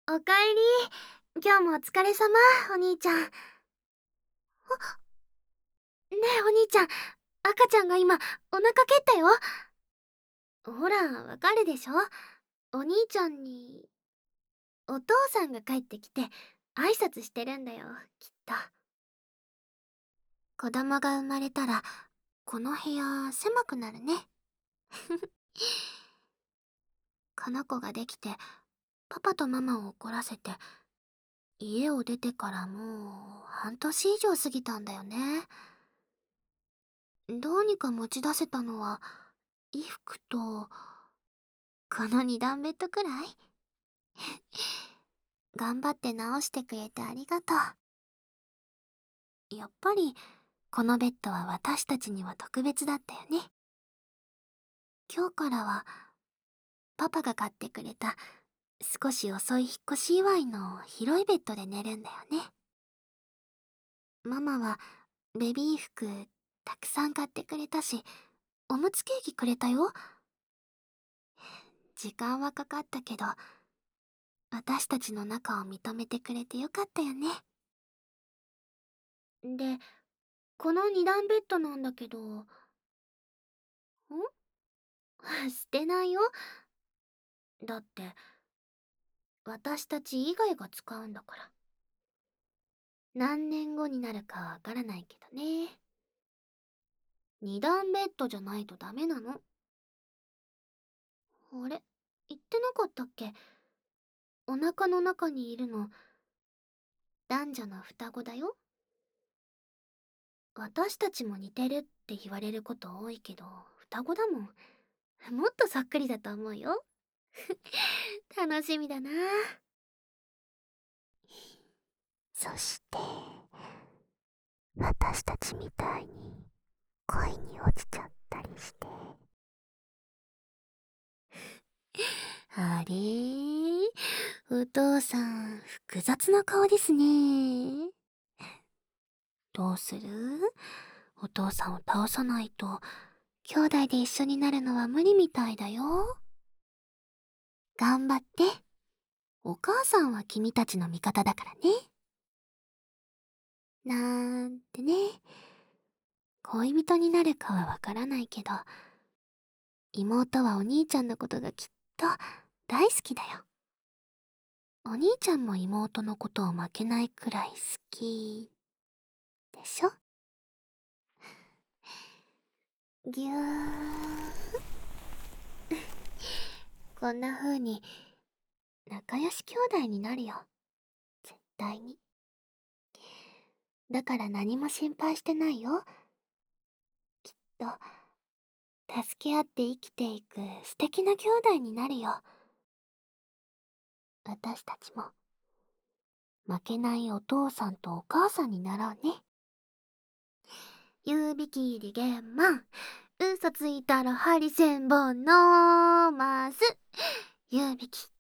おかえり。今日もお疲れ様、お兄ちゃん。ねえ、お兄ちゃん。赤ちゃんが今、お腹蹴ったよ。ほら、わかるでしょ？お兄ちゃんに、お父さんが帰ってきて、挨拶してるんだよ、きっと。子供が生まれたら、この部屋、狭くなるね。この子ができて、パパとママを怒らせて、家を出てからもう、半年以上過ぎたんだよね。どうにか持ち出せたのは、衣服と、この二段ベッドくらい。頑張って直してくれてありがとう。やっぱり、このベッドは私たちには特別だったよね。今日からは、パパが買ってくれた、少し遅い引っ越し祝いの広いベッドで寝るんだよね。ママは、ベビー服、たくさん買ってくれたし、おむつケーキくれたよ。時間はかかったけど、私たちの仲を認めてくれてよかったよね。で、この二段ベッドなんだけど、捨てないよ。だって、私たち以外が使うんだから。何年後になるかわからないけどね。二段ベッドじゃないとダメなの。あれ、言ってなかったっけ？お腹の中にいるの、男女の双子だよ。私たちも似てるって言われること多いけど、双子だもん。もっとそっくりだと思うよ。楽しみだな。そして、私たちみたいに恋に落ちちゃったりして。あれー、お父さん、複雑な顔ですね。どうする？お父さんを倒さないと、兄弟で一緒になるのは無理みたいだよ。頑張って。お母さんは君たちの味方だからね。なんてね。恋人になるかはわからないけど、妹はお兄ちゃんのことがきっと大好きだよ。お兄ちゃんも妹のことを負けないくらい好きでしょ？ぎゅー。こんな風に仲良し兄弟になるよ。絶対に。だから何も心配してないよ。きっと、助け合って生きていく素敵な兄弟になるよ。私たちも、負けないお父さんとお母さんになろうね。指切り玄満。嘘ついたら針千本のます。指切